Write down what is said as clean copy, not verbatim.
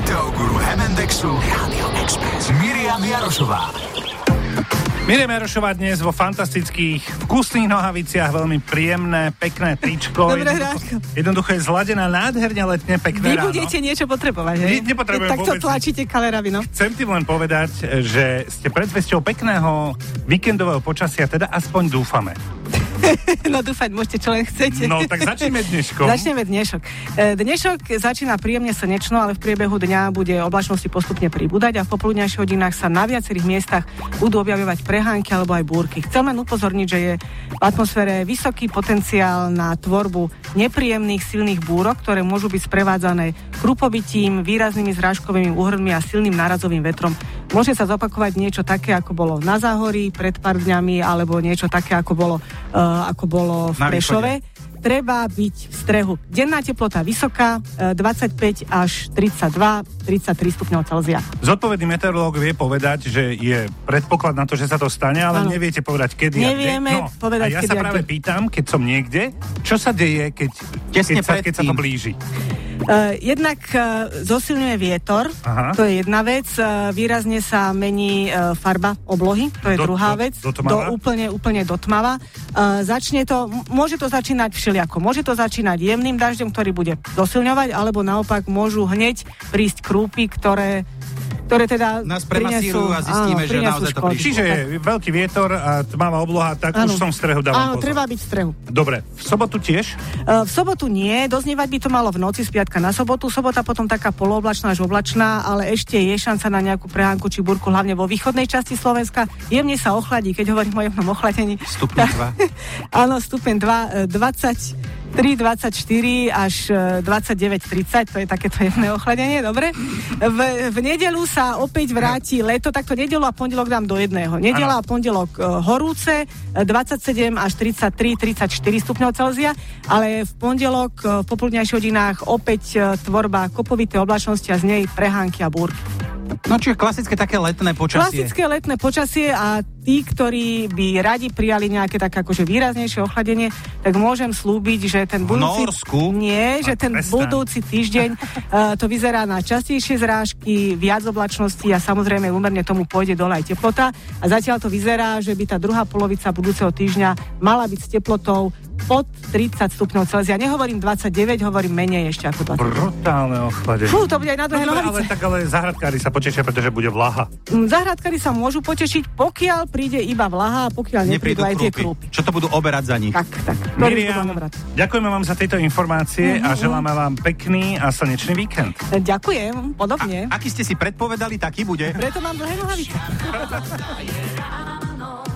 Meteoguru Hemendexu Rádio Express. Miriam Jarošová. Miriam Jarošová dnes vo fantastických vkusných nohaviciach, veľmi príjemné, pekné tričko. Dobré ráno. Jednoducho je zladená nádherne letne, pekné ráno. Vy budete niečo potrebovať, hej? Nepotrebujem takto vôbec. tlačíte kaleravy, no. Chcem tým len povedať, že ste predvesťou pekného víkendového počasia, teda aspoň dúfame. No dúfať, môžete, čo len chcete. No, tak začneme dneškom. Začneme dnešok. Dnešok začína príjemne slnečno, ale v priebehu dňa bude oblačnosti postupne pribúdať a v popoludňajších hodinách sa na viacerých miestach budú objavovať prehánky alebo aj búrky. Chcem len upozorniť, že je v atmosfére vysoký potenciál na tvorbu nepríjemných silných búrok, ktoré môžu byť sprevádzané krupovitím, výraznými zrážkovými úhrnmi a silným nárazovým vetrom. Môže sa zopakovať niečo také, ako bolo na Záhorí pred pár dňami, alebo niečo také, ako bolo v Prešove. Treba byť v strehu. Denná teplota vysoká, 25 až 32, 33 stupňov Celzia. Zodpovedný meteorológ vie povedať, že je predpoklad na to, že sa to stane, ale neviete povedať, kedy Nevieme a kde. povedať, a ja kedy sa práve pýtam, keď som niekde, čo sa deje, keď sa to blíži. Jednak zosilňuje vietor, to je jedna vec, výrazne sa mení farba oblohy, to je druhá vec, úplne do tmava. Môže to začínať všelijako, môže to začínať jemným dažďom, ktorý bude zosilňovať, alebo naopak môžu hneď prísť krúpy, ktoré teda nás premasírujú a zistíme, že naozaj to prišlo. Čiže je veľký vietor a tmavá obloha, tak už som v strehu, dávam pozor. Treba byť v strehu. Dobre, v sobotu tiež? V sobotu nie, doznievať by to malo v noci z piatka na sobotu. Sobota potom taká polooblačná až oblačná, ale ešte je šanca na nejakú prehánku či búrku, hlavne vo východnej časti Slovenska. Jemne sa ochladí, keď hovorím o jemnom ochladení. Stupeň 2. Áno, stupeň 2, 23, 24 až 29, 30, to je takéto jemné ochladenie, dobre. V nedeľu sa opäť vráti leto, takto nedeľu a pondelok dám do jedného. Nedeľa a pondelok horúce, 27 až 33, 34 stupňov Celzia, ale v pondelok v popoludňajších hodinách opäť tvorba kopovité oblačnosti a z nej prehánky a búrky. No čiže klasické také letné počasie. Klasické letné počasie a tí, ktorí by radi prijali nejaké také akože výraznejšie ochladenie, tak môžem slúbiť, že ten budúci... budúci týždeň to vyzerá na častejšie zrážky, viac oblačnosti a samozrejme úmerne tomu pôjde dole aj teplota. A zatiaľ to vyzerá, že by tá druhá polovica budúceho týždňa mala byť s teplotou pod 30 stupňov Celzia. Nehovorím 29, hovorím menej ešte ako 20. Brutálne ochladenie. To bude aj na dlhé nohavice. Ale záhradkári sa potešia, pretože bude vlaha. Záhradkári sa môžu potešiť, pokiaľ príde iba vlaha a pokiaľ neprídu aj tie krúpy. Čo to budú oberať za nich? Tak. Miriam, ďakujeme vám za tieto informácie a želáme vám pekný a slnečný víkend. Ďakujem, podobne. Aký ste si predpovedali, taký bude. Preto mám dlhé nohavice.